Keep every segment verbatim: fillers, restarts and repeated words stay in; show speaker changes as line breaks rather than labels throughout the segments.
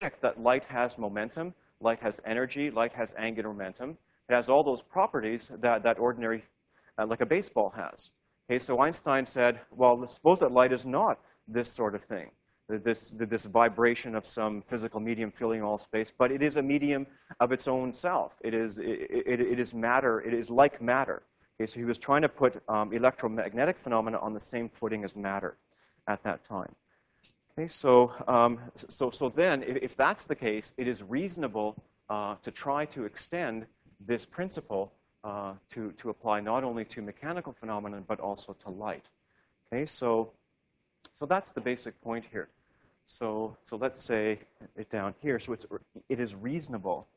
predict that light has momentum, light has energy, light has angular momentum. It has all those properties that, that ordinary, uh, like a baseball has. Okay, so Einstein said, well, suppose that light is not this sort of thing, this, this vibration of some physical medium filling all space, but it is a medium of its own self. It is, it, it, it is matter. It is like matter. Okay, so he was trying to put um, electromagnetic phenomena on the same footing as matter at that time. Okay, so, um, so, so then, if, if that's the case, it is reasonable uh, to try to extend this principle uh, to, to apply not only to mechanical phenomena, but also to light. Okay, so, so that's the basic point here. So, so let's say it down here. So it's, it is reasonable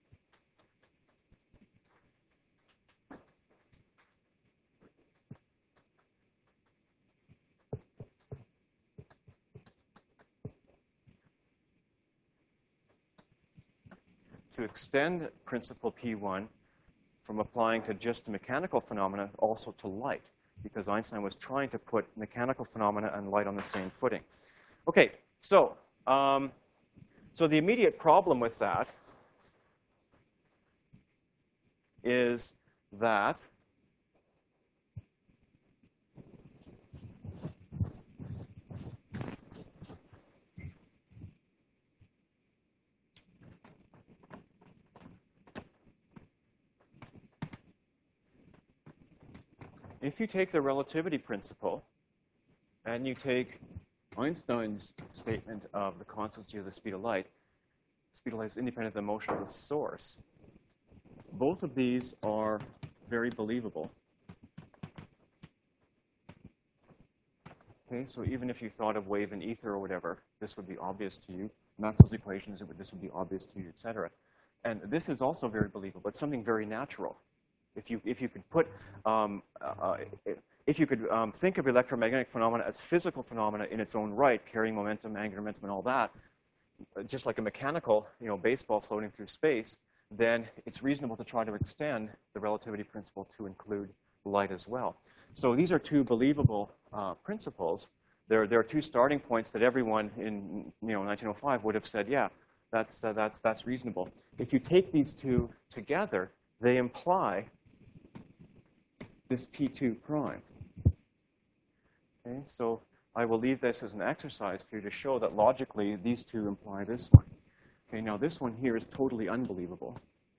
to extend principle P one from applying to just mechanical phenomena also to light, because Einstein was trying to put mechanical phenomena and light on the same footing. Okay, so, um, so the immediate problem with that is that if you take the relativity principle and you take Einstein's statement of the constancy of the speed of light, speed of light is independent of the motion of the source, both of these are very believable. Okay, so even if you thought of wave and ether or whatever, this would be obvious to you. Maxwell's equations, this would be obvious to you, et cetera. And this is also very believable. It's something very natural. If you, if you could put, um, uh, if you could um, think of electromagnetic phenomena as physical phenomena in its own right, carrying momentum, angular momentum, and all that, just like a mechanical, you know, baseball floating through space, then it's reasonable to try to extend the relativity principle to include light as well. So these are two believable uh, principles. There, there are two starting points that everyone in, you know, nineteen oh five would have said, yeah, that's, uh, that's, that's reasonable. If you take these two together, they imply this P two prime. Okay, so I will leave this as an exercise for you to show that logically these two imply this one. Okay, now this one here is totally unbelievable.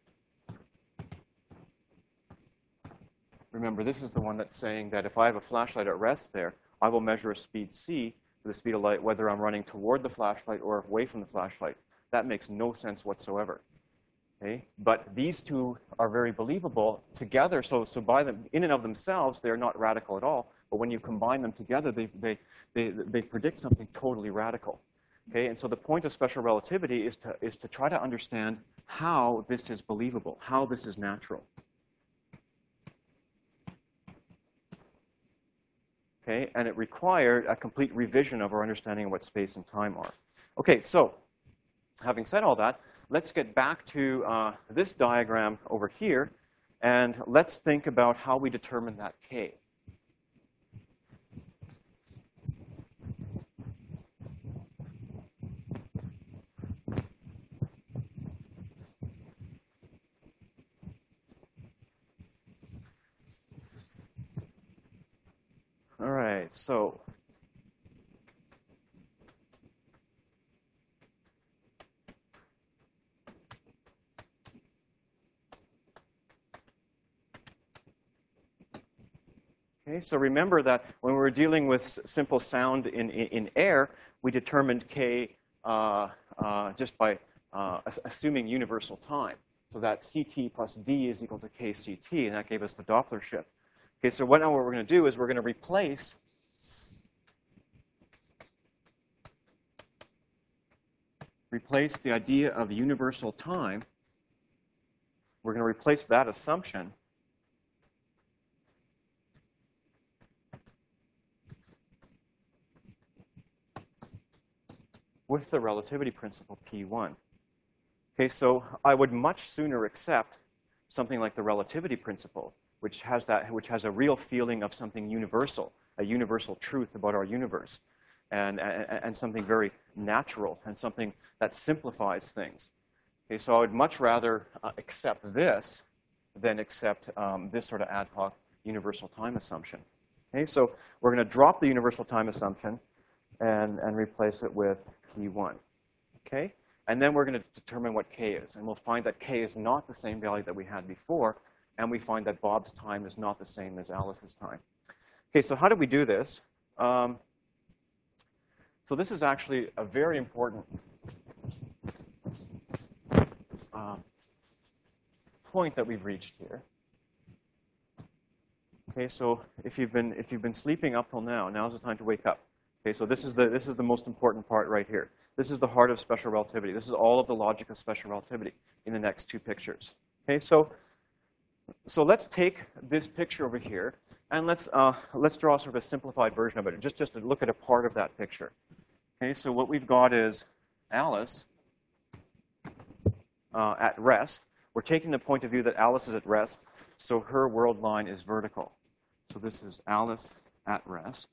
Remember, this is the one that's saying that if I have a flashlight at rest there, I will measure a speed c for the speed of light, whether I'm running toward the flashlight or away from the flashlight. That makes no sense whatsoever. Okay? But these two are very believable together. So, so by them, in and of themselves, they're not radical at all. But when you combine them together, they, they, they, they predict something totally radical. Okay? And so the point of special relativity is to, is to try to understand how this is believable, how this is natural. Okay? And it required a complete revision of our understanding of what space and time are. Okay, so having said all that, let's get back to uh, this diagram over here, and let's think about how we determine that K. All right, so Okay, so remember that when we were dealing with simple sound in, in, in air, we determined K uh, uh, just by uh, assuming universal time. So that C T plus D is equal to K C T, and that gave us the Doppler shift. Okay, so what now what we're going to do is we're going to replace replace the idea of universal time. We're going to replace that assumption with the relativity principle P one. Okay, so I would much sooner accept something like the relativity principle, which has that, which has a real feeling of something universal, a universal truth about our universe. and, and, and something very natural and something that simplifies things. Okay, so I would much rather uh, accept this than accept um, this sort of ad hoc universal time assumption. Okay, so we're going to drop the universal time assumption and, and replace it with P one. Okay? And then we're going to determine what K is. And we'll find that K is not the same value that we had before, and we find that Bob's time is not the same as Alice's time. Okay, so how do we do this? Um, so this is actually a very important uh, point that we've reached here. Okay, so if you've been if you've been sleeping up till now, now's the time to wake up. Okay, so this is the this is the most important part right here. This is the heart of special relativity. This is all of the logic of special relativity in the next two pictures. Okay, so so let's take this picture over here and let's uh, let's draw sort of a simplified version of it. Just just to look at a part of that picture. Okay, so what we've got is Alice uh, at rest. We're taking the point of view that Alice is at rest, so her world line is vertical. So this is Alice at rest.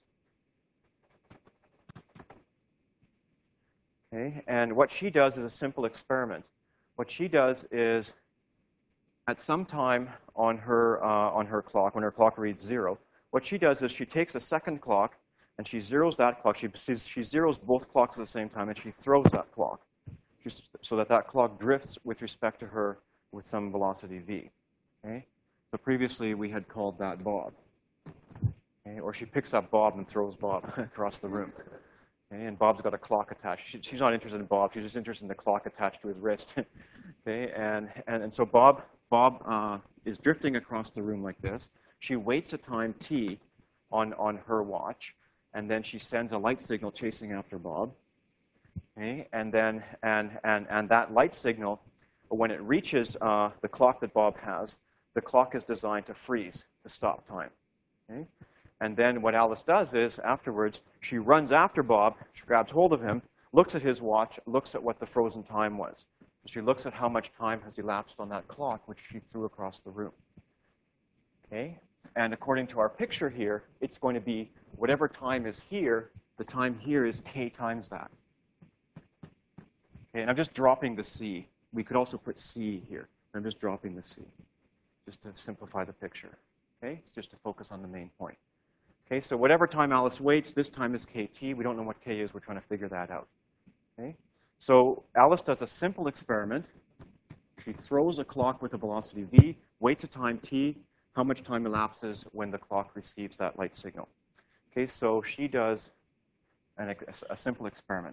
Okay, and what she does is a simple experiment. What she does is, at some time on her uh, on her clock, when her clock reads zero, what she does is she takes a second clock and she zeroes that clock. She she zeroes both clocks at the same time, and she throws that clock, just so that that clock drifts with respect to her with some velocity v. Okay, so previously we had called that Bob. Okay, or she picks up Bob and throws Bob across the room. Okay, and Bob's got a clock attached. She, she's not interested in Bob. She's just interested in the clock attached to his wrist. Okay, and, and, and so Bob, Bob uh, is drifting across the room like this. She waits a time t on, on her watch, and then she sends a light signal chasing after Bob. Okay, and then and, and, and that light signal, when it reaches uh, the clock that Bob has, the clock is designed to freeze, to stop time. Okay? And then what Alice does is, afterwards, she runs after Bob, she grabs hold of him, looks at his watch, looks at what the frozen time was. She looks at how much time has elapsed on that clock, which she threw across the room. Okay? And according to our picture here, it's going to be whatever time is here, the time here is k times that. Okay, and I'm just dropping the c. We could also put c here. I'm just dropping the c, just to simplify the picture. Okay? It's just to focus on the main point. Okay, so whatever time Alice waits, this time is kt. We don't know what k is. We're trying to figure that out. Okay? So Alice does a simple experiment. She throws a clock with a velocity v, waits a time t. How much time elapses when the clock receives that light signal? Okay, so she does an, a, a simple experiment.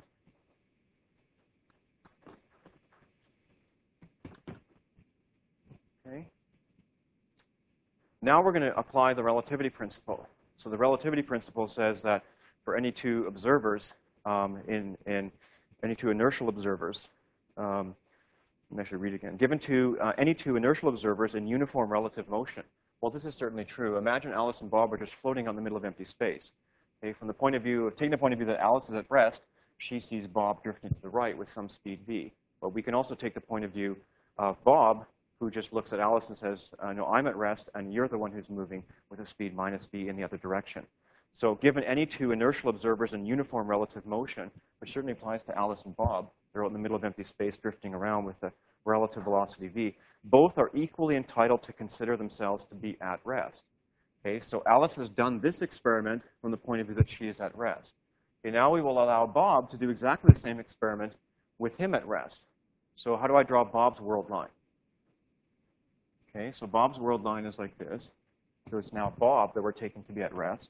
Okay. Now we're going to apply the relativity principle. So the relativity principle says that for any two observers, um, in, in any two inertial observers, um, let me actually read again. Given to uh, any two inertial observers in uniform relative motion. Well, this is certainly true. Imagine Alice and Bob are just floating on the middle of empty space. Okay, from the point of view of taking the point of view that Alice is at rest, she sees Bob drifting to the right with some speed v. But we can also take the point of view of Bob, who just looks at Alice and says, uh, no, I'm at rest, and you're the one who's moving with a speed minus v in the other direction. So given any two inertial observers in uniform relative motion, which certainly applies to Alice and Bob, they're out in the middle of empty space drifting around with the relative velocity v, both are equally entitled to consider themselves to be at rest. Okay, so Alice has done this experiment from the point of view that she is at rest. Okay, now we will allow Bob to do exactly the same experiment with him at rest. So how do I draw Bob's world line? Okay, so Bob's world line is like this. So it's now Bob that we're taking to be at rest.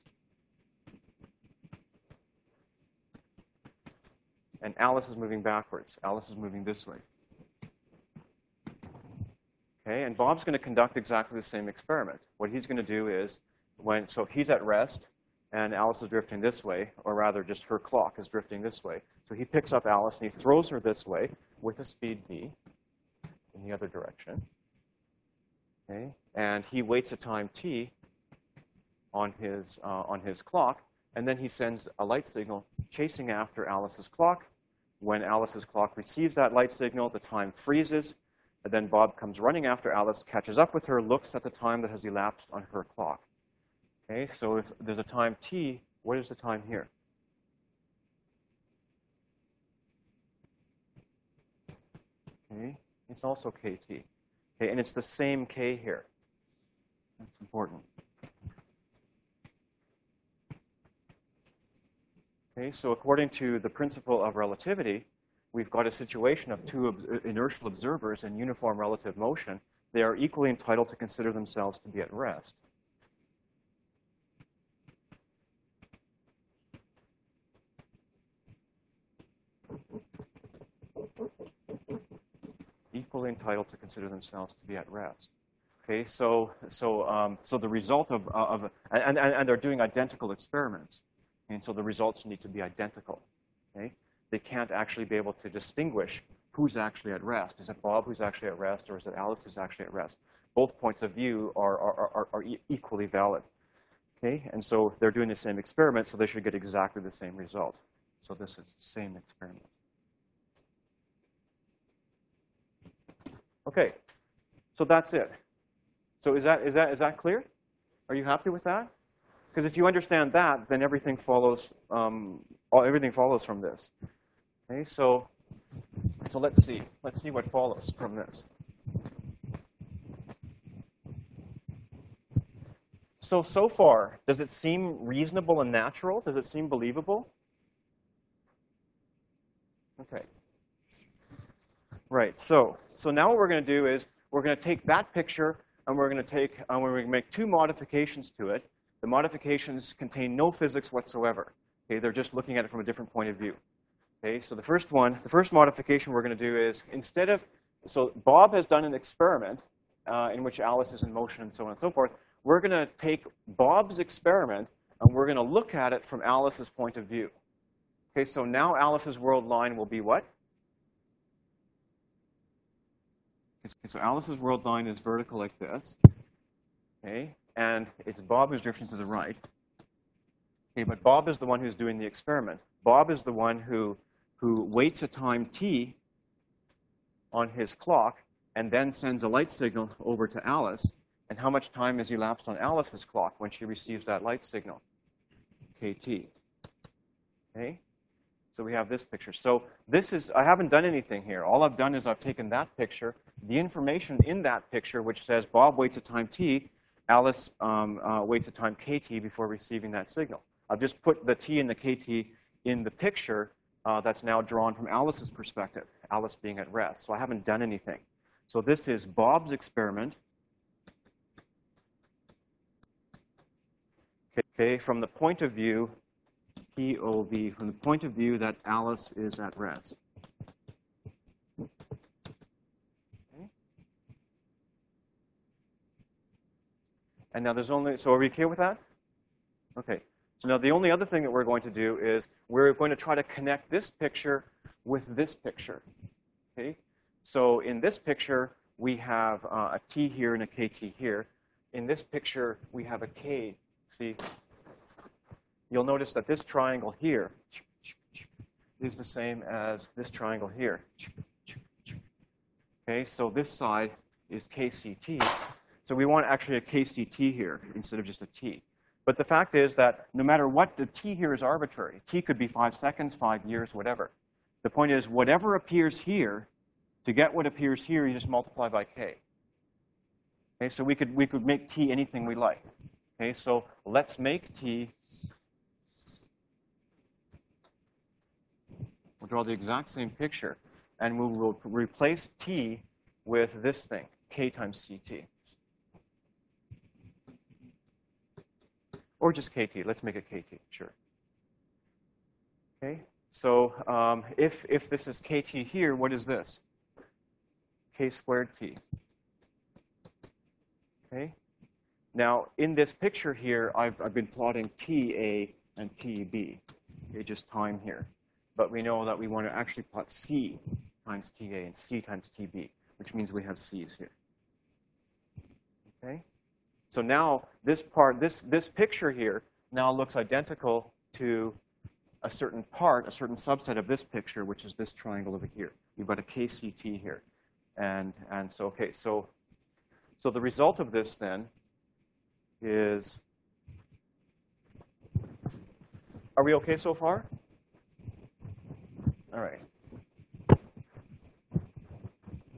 And Alice is moving backwards. Alice is moving this way. Okay, and Bob's going to conduct exactly the same experiment. What he's going to do is, when so he's at rest, and Alice is drifting this way, or rather just her clock is drifting this way. So he picks up Alice and he throws her this way with a speed v in the other direction. Okay, and he waits a time t on his, uh, on his clock, and then he sends a light signal chasing after Alice's clock. When Alice's clock receives that light signal, the time freezes, and then Bob comes running after Alice, catches up with her, looks at the time that has elapsed on her clock. Okay, so if there's a time t, what is the time here? Okay, it's also kt. Okay, and it's the same k here. That's important. Okay, so according to the principle of relativity, we've got a situation of two ob- inertial observers in uniform relative motion. They are equally entitled to consider themselves to be at rest. Equally entitled to consider themselves to be at rest. Okay, so so um, so the result of of and, and and they're doing identical experiments, and so the results need to be identical. Okay, they can't actually be able to distinguish who's actually at rest. Is it Bob who's actually at rest, or is it Alice who's actually at rest? Both points of view are are are, are equally valid. Okay, and so they're doing the same experiment, so they should get exactly the same result. So this is the same experiment. Okay, so that's it. So is that is that is that clear? Are you happy with that? Because if you understand that, then everything follows. Um, all, everything follows from this. Okay, so so let's see. Let's see what follows from this. So so far, does it seem reasonable and natural? Does it seem believable? Okay. Right. So so now what we're going to do is we're going to take that picture and we're going to take and we're going to make two modifications to it. The modifications contain no physics whatsoever. Okay, they're just looking at it from a different point of view. Okay, so the first one, the first modification we're going to do is instead of so Bob has done an experiment uh, in which Alice is in motion and so on and so forth. We're going to take Bob's experiment and we're going to look at it from Alice's point of view. Okay, so now Alice's world line will be what? Okay, so Alice's world line is vertical like this. Okay, and it's Bob who's drifting to the right. Okay, but Bob is the one who's doing the experiment. Bob is the one who who waits a time t on his clock and then sends a light signal over to Alice. And how much time has elapsed on Alice's clock when she receives that light signal? kt. Okay? So we have this picture. So this is, I haven't done anything here. All I've done is I've taken that picture, the information in that picture, which says Bob waits a time t, Alice um, uh, waits a time kt before receiving that signal. I've just put the t and the kt in the picture uh, that's now drawn from Alice's perspective, Alice being at rest. So I haven't done anything. So this is Bob's experiment. Okay, from the point of view, P O V, from the point of view that Alice is at rest. Okay. And now there's only, so are we okay with that? Okay. So now the only other thing that we're going to do is we're going to try to connect this picture with this picture. Okay. So in this picture, we have uh, a T here and a K T here. In this picture, we have a K. See, you'll notice that this triangle here is the same as this triangle here. Okay, so this side is K C T. So we want actually a K C T here instead of just a T. But the fact is that no matter what, the T here is arbitrary. T could be five seconds, five years, whatever. The point is, whatever appears here, to get what appears here, you just multiply by K. Okay, so we could, we could make T anything we like. Okay, so let's make T. We'll draw the exact same picture, and we will replace T with this thing, K times C T. Or just K T. Let's make it K T, sure. Okay, so um, if, if this is K T here, what is this? K squared T. Okay. Now, in this picture here, I've, I've been plotting T A and T B, okay, just time here. But we know that we want to actually plot C times T A and C times T B, which means we have C's here. Okay? So now this part, this, this picture here now looks identical to a certain part, a certain subset of this picture, which is this triangle over here. We've got a K C T here. And, and so, okay, so, so the result of this then is, are we okay so far? All right.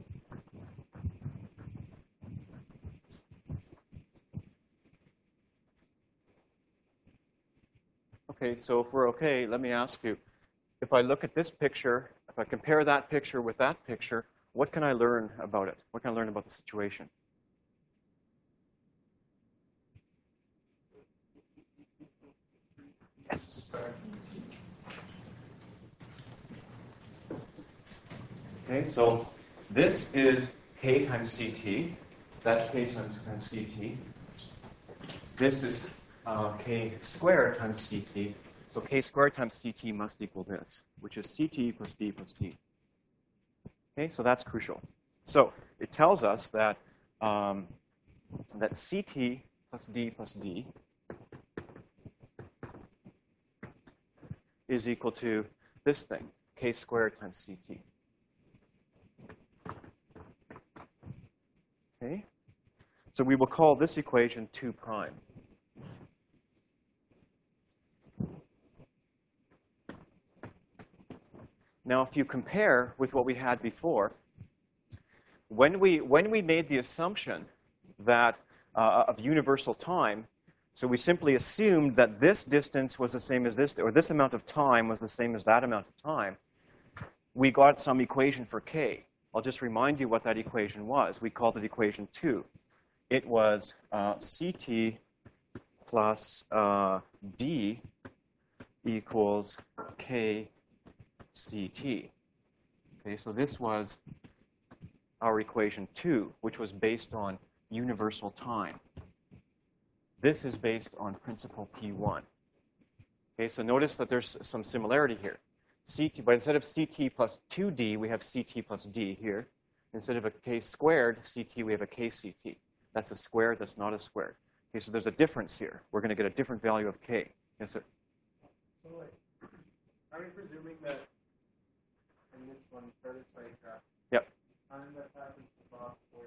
Okay, so if we're okay, let me ask you, if I look at this picture, if I compare that picture with that picture, what can I learn about it? What can I learn about the situation? Yes. Okay, so this is k times ct. That's k times, times ct. This is uh, k squared times ct. So k squared times ct must equal this, which is ct plus d plus t. Okay, so that's crucial. So it tells us that um, that ct plus d plus d is equal to this thing, k squared times ct. Okay, so we will call this equation two prime. Now, if you compare with what we had before, when we, when we made the assumption that uh, of universal time, so we simply assumed that this distance was the same as this, or this amount of time was the same as that amount of time, we got some equation for k. I'll just remind you what that equation was. We called it equation two. It was uh, ct plus uh, d equals k ct. Okay, so this was our equation two, which was based on universal time. This is based on principle P one. Okay, so notice that there's some similarity here. Ct, but instead of ct plus two d, we have ct plus d here. Instead of a k squared ct, we have a kct. That's a squared, that's not a squared. Okay, so there's a difference here. We're going to get a different value of k. Yes, sir?
So, like, are we presuming that in this one, further side graph,
Yep.
time that passes above forty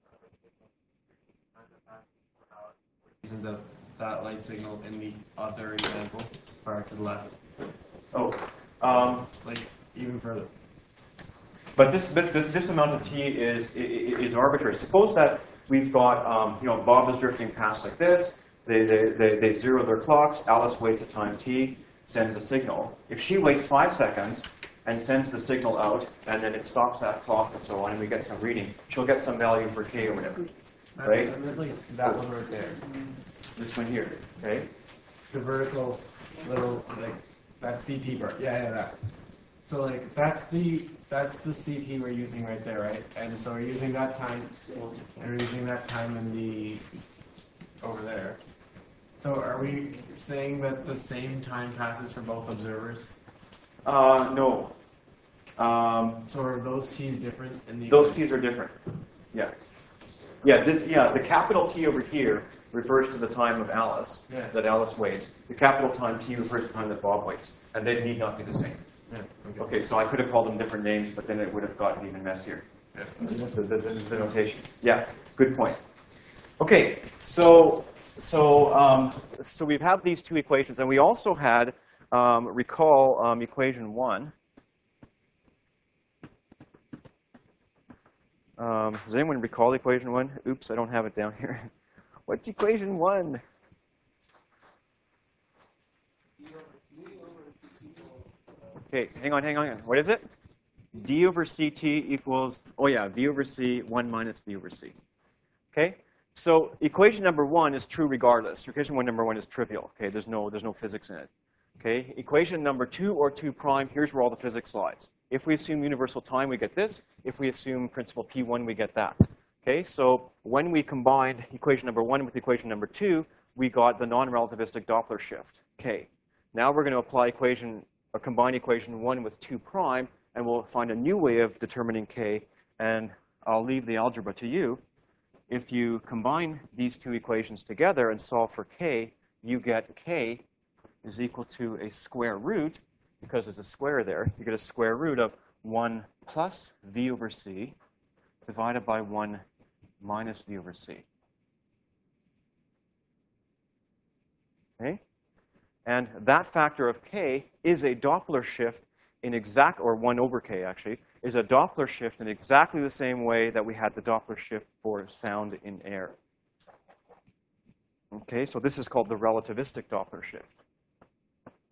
time that passes without reasons of that light signal in the other example, far to the left?
Oh, um,
Like, even further.
but this, this this amount of t is is arbitrary. Suppose that we've got, um, you know, Bob is drifting past like this. They, they, they, they zero their clocks. Alice waits a time t, sends a signal. If she waits five seconds and sends the signal out, and then it stops that clock and so on, and we get some reading, she'll get some value for k or whatever, right?
I meant like that one right there.
This one here, okay?
The vertical little, like, that C T part. Yeah, yeah, that. So, like, that's the that's the C T we're using right there, right? And so we're using that time, and we're using that time in the, over there. So are we saying that the same time passes for both observers?
Uh, no. Um,
So are those T's different in the...
those t's are different. Yeah. Yeah, this, yeah, the capital T over here refers to the time of Alice,
Yeah.
that Alice waits. The capital time T refers to the time that Bob waits. And they need not be the same.
Yeah, okay.
Okay, so I could have called them different names, but then it would have gotten even messier.
Yeah.
The, the, the, the notation. Yeah, good point. Okay, so so um, so we've had these two equations, and we also had um, recall um, equation one. Um, does anyone recall equation one? Oops, I don't have it down here. What's equation one? Okay, hang on, hang on. What is it? D over ct equals, oh yeah, v over c, one minus v over c. Okay? So equation number one is true regardless. Equation one number one is trivial. Okay, there's no, there's no physics in it. Okay, equation number two or two prime, here's where all the physics lies. If we assume universal time, we get this. If we assume principle P one, we get that. Okay, so when we combined equation number one with equation number two, we got the non-relativistic Doppler shift, K. Now we're going to apply equation, or combine equation one with two prime, and we'll find a new way of determining K, and I'll leave the algebra to you. If you combine these two equations together and solve for K, you get K is equal to a square root, because there's a square there, you get a square root of one plus v over c divided by one minus v over c. Okay? And that factor of k is a Doppler shift in exact, or one over k actually, is a Doppler shift in exactly the same way that we had the Doppler shift for sound in air. Okay, so this is called the relativistic Doppler shift.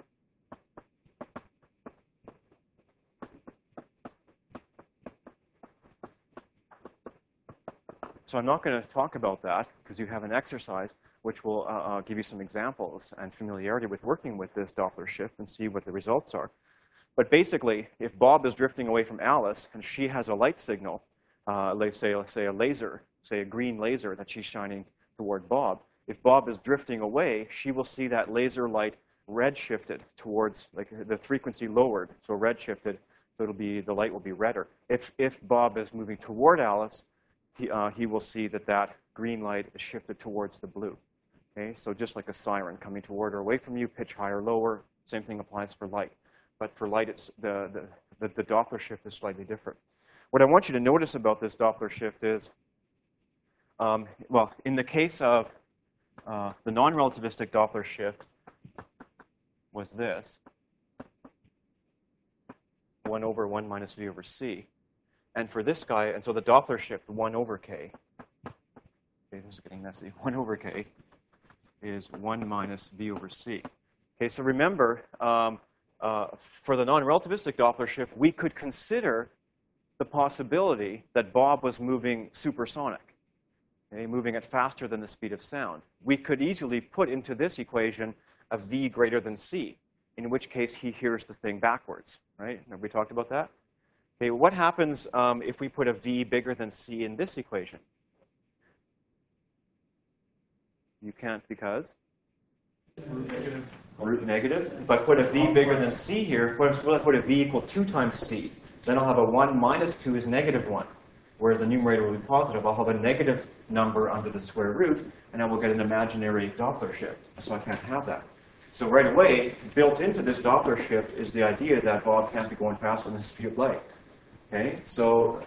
so I'm not going to talk about that because you have an exercise which will uh, uh, give you some examples and familiarity with working with this Doppler shift and see what the results are. But basically, if Bob is drifting away from Alice and she has a light signal, uh, let's say, let's say a laser, say a green laser that she's shining toward Bob, if Bob is drifting away, she will see that laser light red shifted towards, like the frequency lowered, so red shifted, so it'll be, the light will be redder. If, if Bob is moving toward Alice, he, uh, he will see that that green light is shifted towards the blue. Okay, so just like a siren coming toward or away from you, pitch higher, lower, same thing applies for light. But for light, it's the, the, the, the Doppler shift is slightly different. What I want you to notice about this Doppler shift is, um, well, in the case of uh, the non-relativistic Doppler shift was this, one over one minus v over c. And for this guy, and so the Doppler shift, one over k, okay, this is getting messy, one over k is one minus v over c. Okay, so remember, um, uh, for the non-relativistic Doppler shift, we could consider the possibility that Bob was moving supersonic, okay, moving at faster than the speed of sound. We could easily put into this equation a v greater than c, in which case he hears the thing backwards, right? Have we talked about that? Okay, what happens um, if we put a v bigger than c in this equation? You can't because?
Root negative.
Root negative. But put a v bigger than c here, let's put a v equal two times c. Then I'll have a one minus two is negative one, where the numerator will be positive. I'll have a negative number under the square root, and I will get an imaginary Doppler shift. So I can't have that. So right away, built into this Doppler shift is the idea that Bob can't be going faster than the speed of light. Okay, so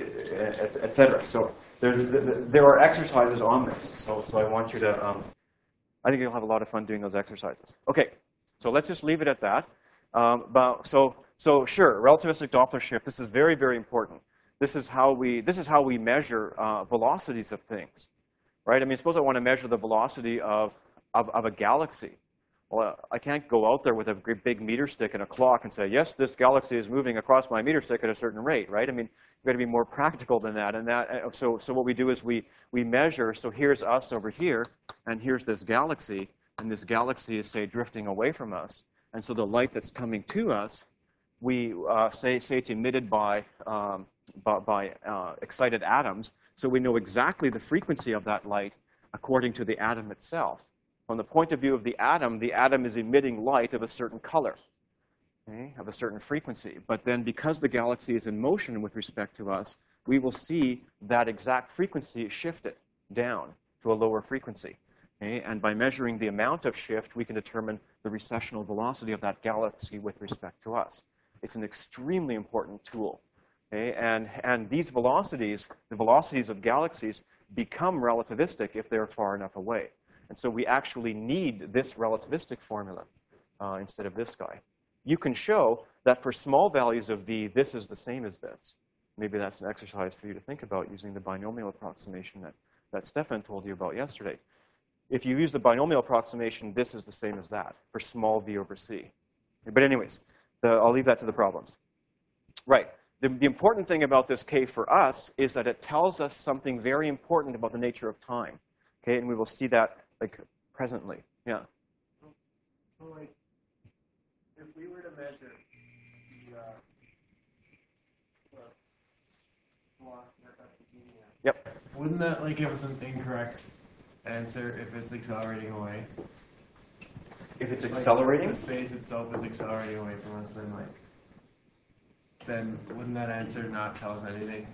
et, et cetera. So there's, there are exercises on this. So, so I want you to, um, I think you'll have a lot of fun doing those exercises. Okay, so let's just leave it at that. Um, but, so, so sure, relativistic Doppler shift, this is very, very important. This is how we, this is how we measure uh, velocities of things, right? I mean, suppose I want to measure the velocity of, of, of a galaxy. Well, I can't go out there with a big meter stick and a clock and say, yes, this galaxy is moving across my meter stick at a certain rate, right? I mean, you've got to be more practical than that. And that, so, so what we do is we, we measure, so here's us over here, and here's this galaxy, and this galaxy is, say, drifting away from us. And so the light that's coming to us, we uh, say, say it's emitted by, um, by, by uh, excited atoms, so we know exactly the frequency of that light according to the atom itself. From the point of view of the atom, the atom is emitting light of a certain color, okay, of a certain frequency. But then because the galaxy is in motion with respect to us, we will see that exact frequency shifted down to a lower frequency. Okay? And by measuring the amount of shift, we can determine the recessional velocity of that galaxy with respect to us. It's an extremely important tool. Okay? And, and these velocities, the velocities of galaxies, become relativistic if they're far enough away. And so we actually need this relativistic formula uh, instead of this guy. You can show that for small values of v, this is the same as this. Maybe that's an exercise for you to think about using the binomial approximation that, that Stefan told you about yesterday. If you use the binomial approximation, this is the same as that for small v over c. But anyways, the, I'll leave that to the problems. Right. The, the important thing about this k for us is that it tells us something very important about the nature of time. Okay, and we will see that like presently. Yeah.
So, so like, if we were to measure the, uh, the velocity that that's proceeding at,
yep.
wouldn't that like give us an incorrect answer if it's accelerating away?
If it's
like,
accelerating?
If the space itself is accelerating away from us, then like, then wouldn't that answer not tell us anything?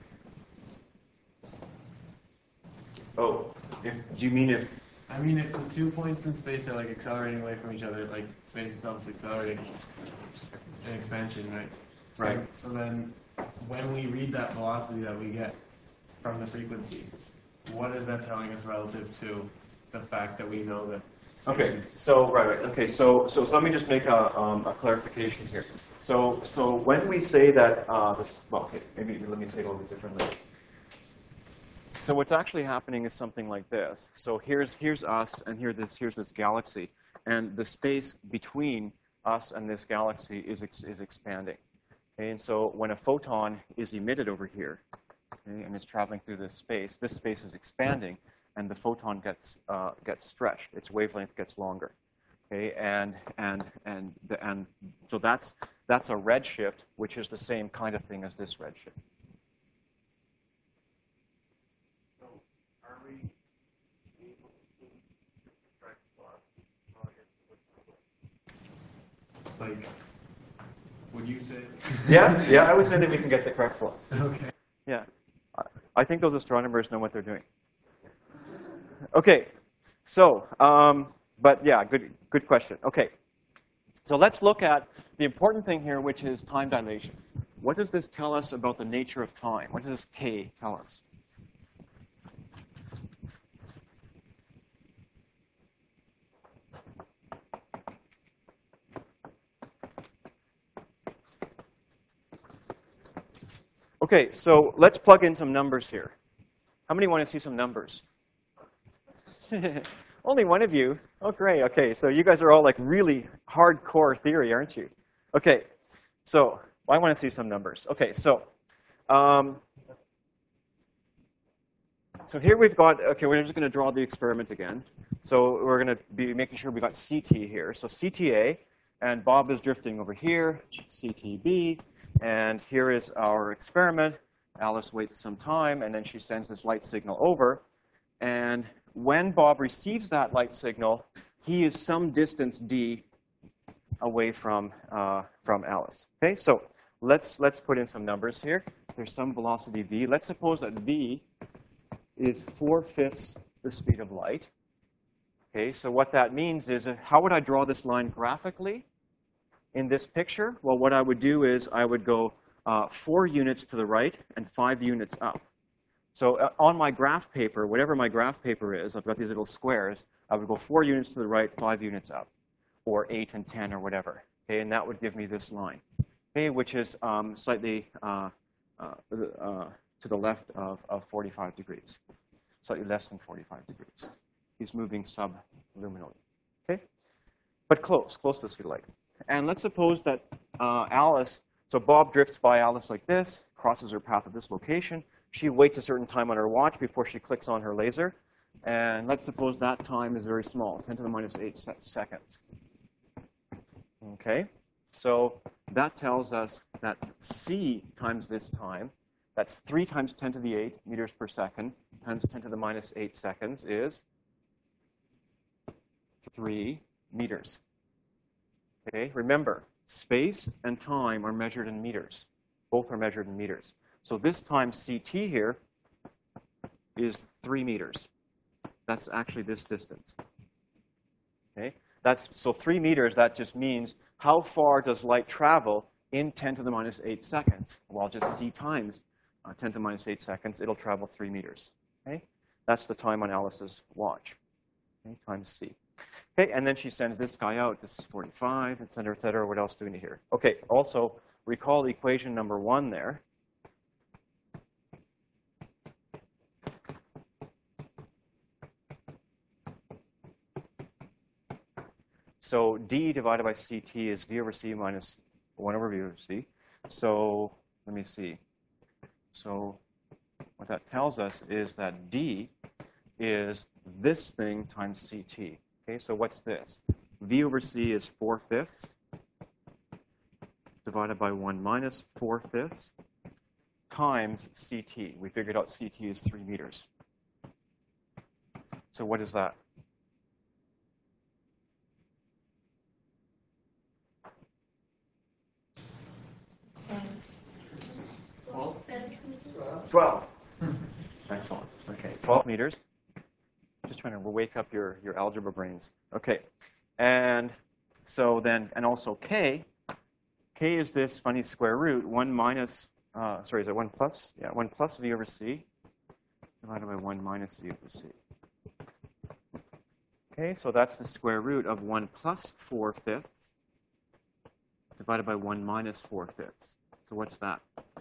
Oh, if, do you mean if?
I mean, if the two points in space are like accelerating away from each other, like space itself is accelerating in expansion, right? So,
Right.
So then, when we read that velocity that we get from the frequency, what is that telling us relative to the fact that we know that space
Okay.
is?
So right, right. Okay. So so so let me just make a um, a clarification here. So so when we say that uh, this, well, okay, maybe let me say it a little bit differently. So what's actually happening is something like this. So here's here's us, and here this here's this galaxy, and the space between us and this galaxy is ex is expanding. Okay, and so when a photon is emitted over here, okay, and it's traveling through this space. This space is expanding, and the photon gets uh, gets stretched. Its wavelength gets longer, okay, and and and the, and so that's that's a redshift, which is the same kind of thing as this redshift.
So, are we able to track velocity?
Like, would you say?
Yeah, yeah, I would say that we can get the correct velocity.
Okay.
Yeah, I think those astronomers know what they're doing. Okay, so, um, but yeah, good, good question. Okay, so let's look at the important thing here, which is time dilation. What does this tell us about the nature of time? What does this K tell us? Okay, so let's plug in some numbers here. How many want to see some numbers? Only one of you. Oh, great. Okay, so you guys are all like really hardcore theory, aren't you? Okay, so well, I want to see some numbers. Okay, so um, so here we've got, okay, we're just going to draw the experiment again. So we're going to be making sure we got C T here. So C T A, and Bob is drifting over here, C T B, and here is our experiment. Alice waits some time, and then she sends this light signal over. And when Bob receives that light signal, he is some distance d away from uh, from Alice. Okay, so let's let's put in some numbers here. There's some velocity v. Let's suppose that v is four fifths the speed of light. Okay, so what that means is, uh, how would I draw this line graphically in this picture? Well, what I would do is I would go uh, four units to the right and five units up. So uh, on my graph paper, whatever my graph paper is, I've got these little squares. I would go four units to the right, five units up, or eight and ten or whatever. Okay, and that would give me this line, okay, which is um, slightly uh, uh, uh, to the left of, of forty-five degrees, slightly less than forty-five degrees. He's moving subluminally, okay, but close, close to the speed of light. And let's suppose that uh, Alice, so Bob drifts by Alice like this, crosses her path at this location. She waits a certain time on her watch before she clicks on her laser. And let's suppose that time is very small, ten to the minus eight se seconds. Okay, so that tells us that c times this time, that's three times ten to the eight meters per second, times ten to the minus eight seconds is three meters. Okay, remember, space and time are measured in meters. Both are measured in meters. So this time ct here is three meters. That's actually this distance. Okay, that's so three meters. That just means how far does light travel in ten to the minus eight seconds? Well, just c times uh, ten to the minus eight seconds. It'll travel three meters. Okay, that's the time on Alice's watch. Okay, times c. Okay, and then she sends this guy out. This is forty-five, et cetera, et cetera. What else do we need here? Okay, also recall equation number one there. So d divided by ct is v over c minus one over v over c. So let me see. So what that tells us is that d is this thing times ct. Okay, so what's this? V over c is four fifths divided by one minus four fifths times ct. We figured out ct is three meters. So what is that? twelve. Excellent. Okay, twelve meters. Just trying to wake up your, your algebra brains. Okay, and so then, and also k. K is this funny square root, one minus, uh, sorry, is it one plus? Yeah, one plus v over c divided by one minus v over c. Okay, so that's the square root of one plus four fifths divided by one minus four fifths. So what's that?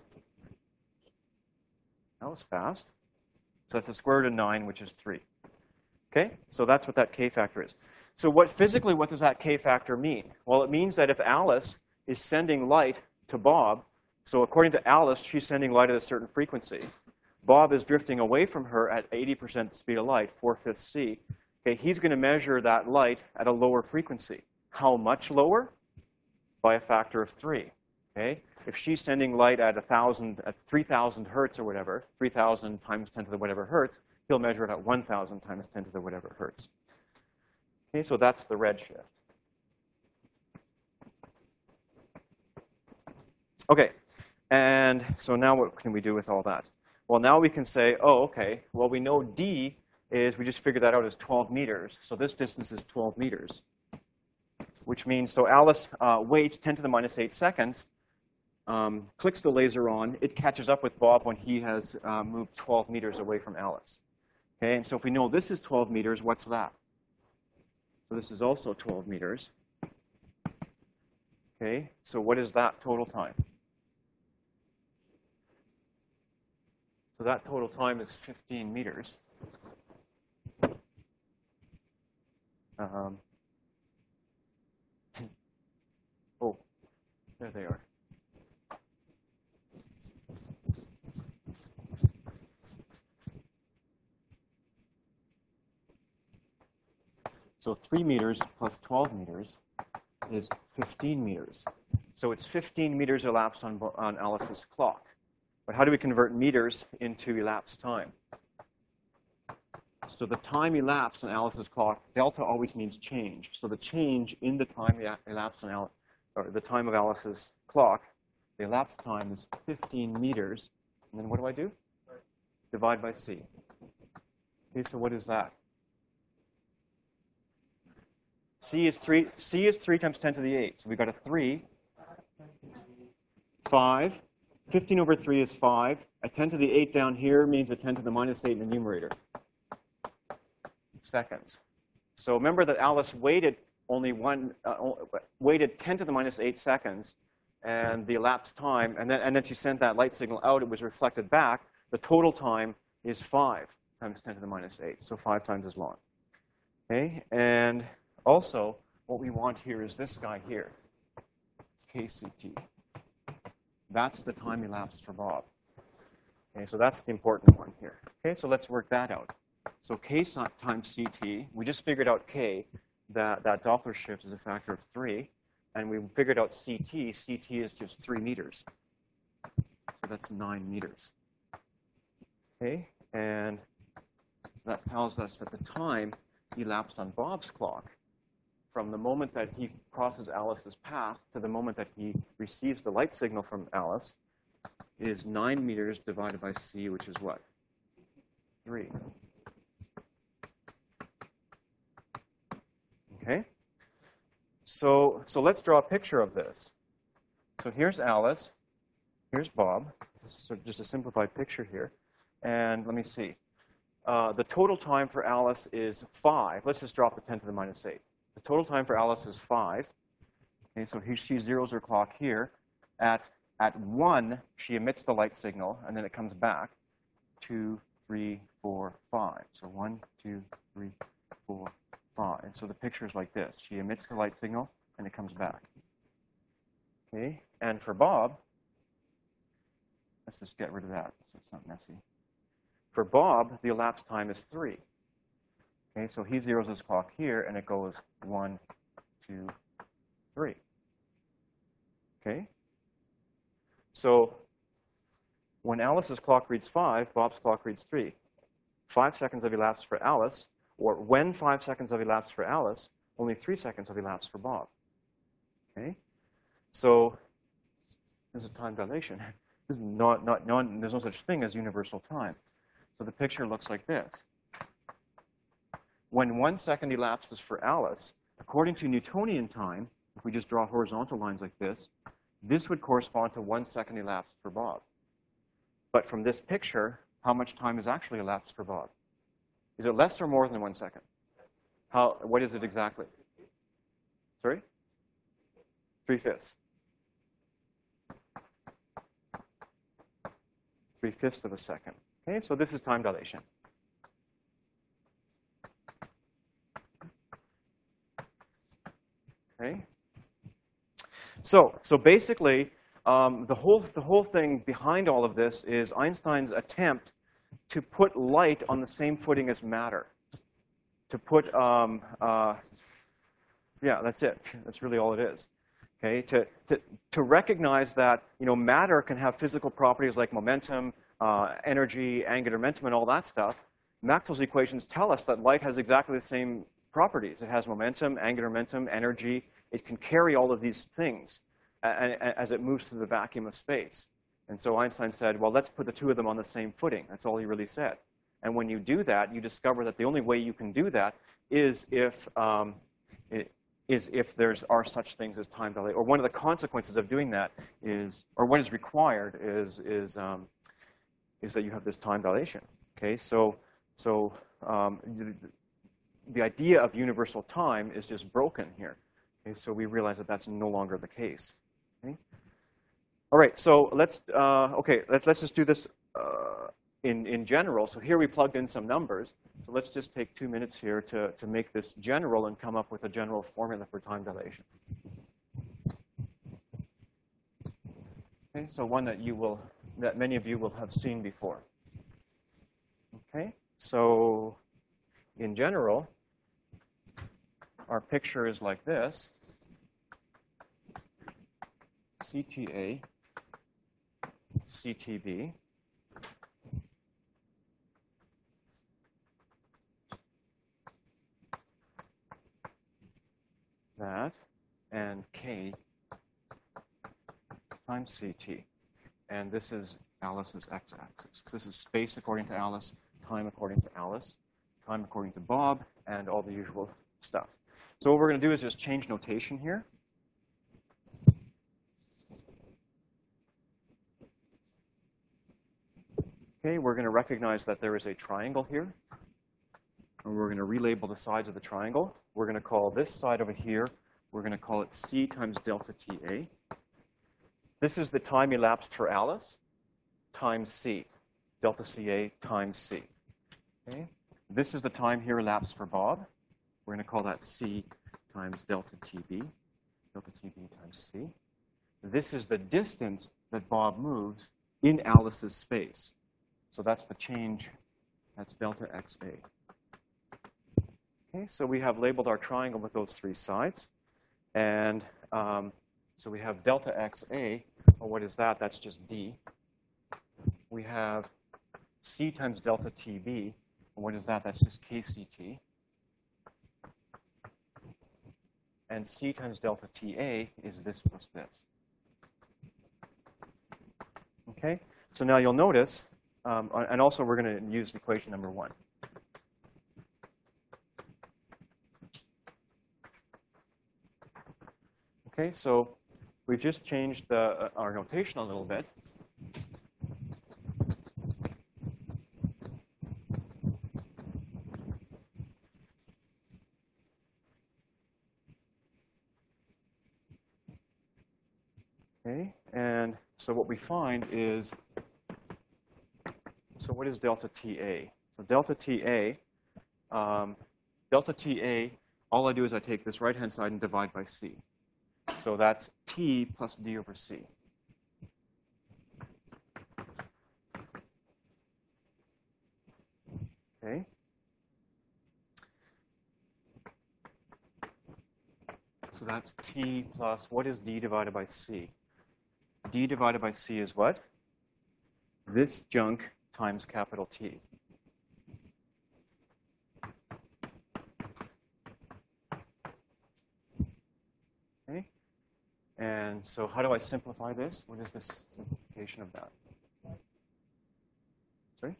That was fast. So that's the square root of nine, which is three. Okay, so that's what that k factor is. So what physically, what does that k factor mean? Well, it means that if Alice is sending light to Bob, so according to Alice, she's sending light at a certain frequency. Bob is drifting away from her at eighty percent the speed of light, four fifths c. Okay, he's going to measure that light at a lower frequency. How much lower? By a factor of three. Okay, if she's sending light at a thousand, at three thousand hertz or whatever, three thousand times ten to the whatever hertz, he'll measure it at one thousand times ten to the whatever hertz. Okay, so that's the redshift. Okay, and so now what can we do with all that? Well, now we can say, oh, okay, well, we know d is, we just figured that out as twelve meters. So this distance is twelve meters, which means, so Alice uh, waits ten to the minus eight seconds, um, clicks the laser on. It catches up with Bob when he has uh, moved twelve meters away from Alice. Okay, and so if we know this is twelve meters, what's that? So this is also twelve meters. Okay, so what is that total time? So that total time is fifteen meters. Um, oh, there they are. So three meters plus twelve meters is fifteen meters. So it's fifteen meters elapsed on, on Alice's clock. But how do we convert meters into elapsed time? So the time elapsed on Alice's clock, delta always means change. So the change in the time elapsed on Alice, or the time of Alice's clock, the elapsed time is fifteen meters. And then what do I do? Divide by c. Okay, so what is that? C is three. C is three times ten to the eight. So we got a three. Five. fifteen over three is five. A ten to the eight down here means a ten to the minus eight in the numerator. Seconds. So remember that Alice waited only one, uh, waited ten to the minus eight seconds, and the elapsed time, and then and then she sent that light signal out. It was reflected back. The total time is five times ten to the minus eight. So five times as long. Okay, and also what we want here is this guy here, K C T. That's the time elapsed for Bob. Okay, so that's the important one here. Okay, so let's work that out. So K times C T, we just figured out K, that, that Doppler shift is a factor of three. And we figured out C T. C T is just three meters. So that's nine meters. Okay, and that tells us that the time elapsed on Bob's clock from the moment that he crosses Alice's path to the moment that he receives the light signal from Alice is nine meters divided by C, which is what? Three. Okay? So, so let's draw a picture of this. So here's Alice. Here's Bob. So just a simplified picture here. And let me see. Uh, the total time for Alice is five. Let's just drop the ten to the minus eight. The total time for Alice is five. Okay, so here she zeroes her clock here. At, at one, she emits the light signal, and then it comes back. Two, three, four, five. So one, two, three, four, five. So the picture is like this. She emits the light signal, and it comes back. Okay, and for Bob, let's just get rid of that so it's not messy. For Bob, the elapsed time is three. Okay, so he zeroes his clock here, and it goes one, two, three. Okay? So when Alice's clock reads five, Bob's clock reads three. Five seconds have elapsed for Alice, or when five seconds have elapsed for Alice, only three seconds have elapsed for Bob. Okay? So this is time dilation. This is not, not, not, there's no such thing as universal time. So the picture looks like this. When one second elapses for Alice, according to Newtonian time, if we just draw horizontal lines like this, this would correspond to one second elapsed for Bob. But from this picture, how much time is actually elapsed for Bob? Is it less or more than one second? How, what is it exactly? Sorry? Three-fifths. Three-fifths of a second. Okay, so this is time dilation. Okay. So, so basically, um, the whole the whole thing behind all of this is Einstein's attempt to put light on the same footing as matter. To put, um, uh, yeah, that's it. That's really all it is. Okay, to, to, to recognize that, you know, matter can have physical properties like momentum, uh, energy, angular momentum, and all that stuff. Maxwell's equations tell us that light has exactly the same properties. It has momentum, angular momentum, energy. It can carry all of these things as it moves through the vacuum of space. And so Einstein said, well, let's put the two of them on the same footing. That's all he really said. And when you do that, you discover that the only way you can do that is if, um, it, is if there's are such things as time dilation. Or one of the consequences of doing that is, or what is required is, is, um, is that you have this time dilation. Okay, so, so um, the, the idea of universal time is just broken here. Okay, so we realize that that's no longer the case. Okay? All right, so let's, uh, okay, let's, let's just do this uh, in, in general. So here we plugged in some numbers. So let's just take two minutes here to, to make this general and come up with a general formula for time dilation. Okay, so one that you will, that many of you will have seen before. Okay, so in general, our picture is like this. C T A, C T B. That, and K times C T. And this is Alice's x-axis. This is space according to Alice, time according to Alice, time according to Bob, and all the usual stuff. So what we're going to do is just change notation here. Okay, we're going to recognize that there is a triangle here. And we're going to relabel the sides of the triangle. We're going to call this side over here, we're going to call it C times delta T A. This is the time elapsed for Alice times C, delta C A times C. Okay? This is the time here elapsed for Bob. We're going to call that C times delta T B, delta T B times C. This is the distance that Bob moves in Alice's space. So that's the change, that's delta X A. Okay, so we have labeled our triangle with those three sides. And um, so we have delta X A. Well, what is that? That's just D. We have C times delta T B. And what is that? That's just K C T. And C times delta T A is this plus this. Okay? So now you'll notice, um, and also we're going to use equation number one. Okay, so we've just changed the, uh, our notation a little bit. Okay, and so what we find is, so what is delta T A? So delta T A, um, delta T A, all I do is I take this right-hand side and divide by C. So that's T plus D over C. Okay. So that's T plus, what is D divided by C? D divided by C is what? This junk times capital T. Okay. And so how do I simplify this? What is this simplification of that? Sorry?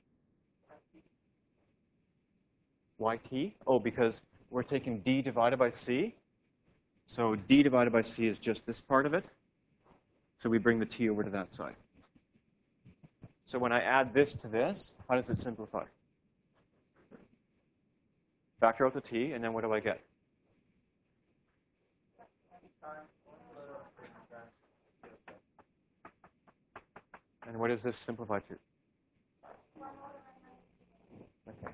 Y T? Oh, because we're taking D divided by C. So D divided by C is just this part of it. So we bring the T over to that side. So when I add this to this, how does it simplify? Factor out the T, and then what do I get? And what does this simplify to? Okay.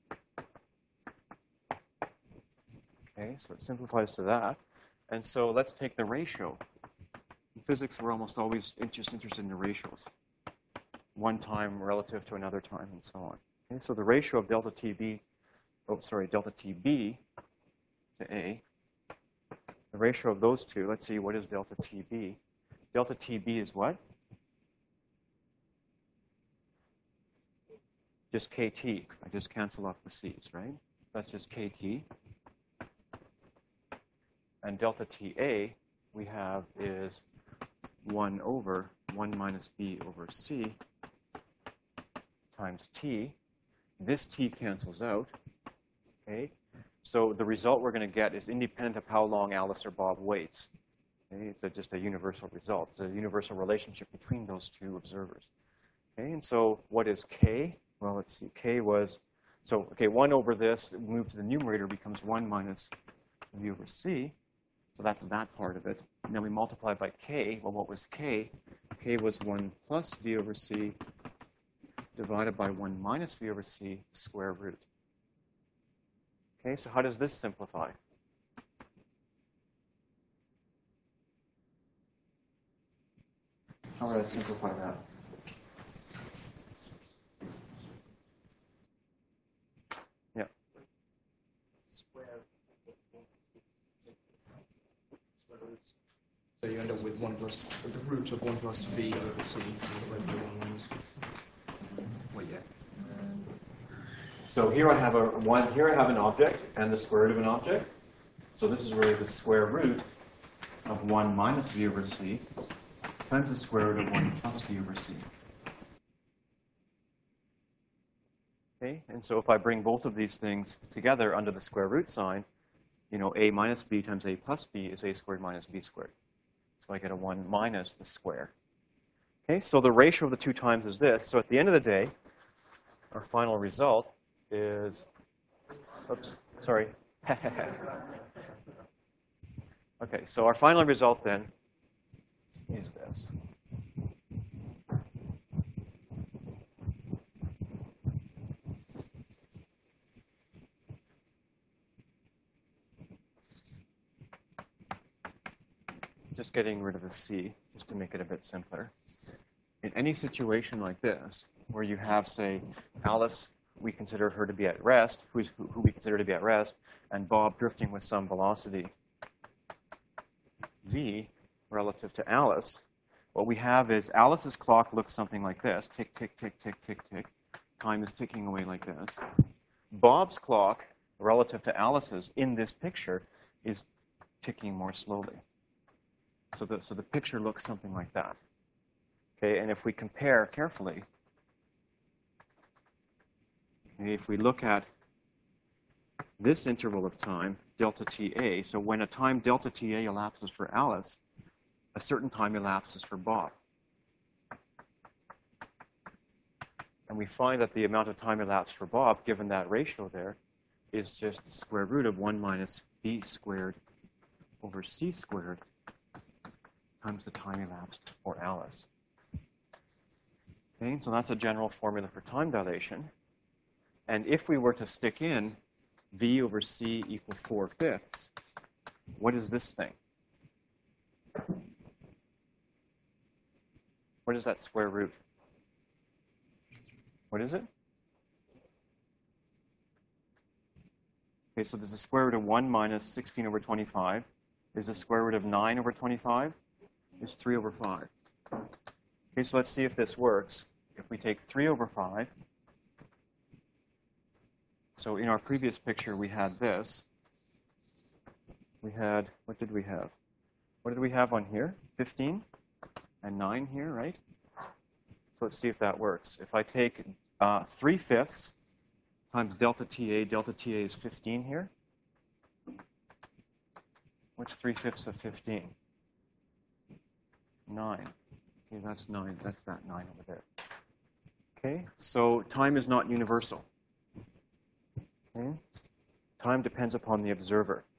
Okay, so it simplifies to that. And so let's take the ratio. In physics, we're almost always just interested in the ratios. one time relative to another time, and so on. Okay, so the ratio of delta T B, oh, sorry, delta T B to A, the ratio of those two, let's see, what is delta T B? Delta T B is what? Just K T. I just cancel off the C's, right? That's just K T. And delta T A, we have is one over one minus B over C times T. This T cancels out, okay? So the result we're going to get is independent of how long Alice or Bob waits. Okay? It's a, just a universal result. It's a universal relationship between those two observers. Okay, and so what is K? Well, let's see. K was, so, okay, one over this, moved to the numerator, becomes one minus V over C. So that's that part of it. And then we multiply by K. Well, what was K? K was one plus V over C divided by one minus V over C square root. Okay, so how does this simplify? How would I simplify that? Yeah.
So you end up with one plus with the root of one plus v over c. Well, yeah.
So here I have a one. Here I have an object and the square root of an object. So this is really the square root of one minus v over c times the square root of one plus v over c. Okay, and so if I bring both of these things together under the square root sign, you know, a minus b times a plus b is a squared minus b squared. So I get a one minus the square. Okay, so the ratio of the two times is this. So at the end of the day, our final result is, oops, sorry. Okay, so our final result then is this. Just getting rid of the C, just to make it a bit simpler. In any situation like this, where you have, say, Alice, we consider her to be at rest, who's, who we consider to be at rest, and Bob drifting with some velocity v relative to Alice, what we have is Alice's clock looks something like this. Tick, tick, tick, tick, tick, tick. Time is ticking away like this. Bob's clock, relative to Alice's, in this picture, is ticking more slowly. So the, so the picture looks something like that. Okay, and if we compare carefully, okay, if we look at this interval of time, delta T A, so when a time delta T A elapses for Alice, a certain time elapses for Bob. And we find that the amount of time elapsed for Bob, given that ratio there, is just the square root of one minus b squared over c squared times the time elapsed for Alice. Okay, so that's a general formula for time dilation. And if we were to stick in v over c equals four fifths, what is this thing? What is that square root? What is it? Okay, so there's a square root of one minus sixteen over twenty-five. There's a square root of nine over twenty-five. There's three over five. Okay, so let's see if this works. If we take three over five, so in our previous picture we had this. We had, what did we have? What did we have on here? fifteen and nine here, right? So let's see if that works. If I take uh, three fifths times delta T A, delta T A is fifteen here. What's three fifths of fifteen? nine. Okay, that's nine. That's that nine over there. Okay, so time is not universal. Okay? Time depends upon the observer.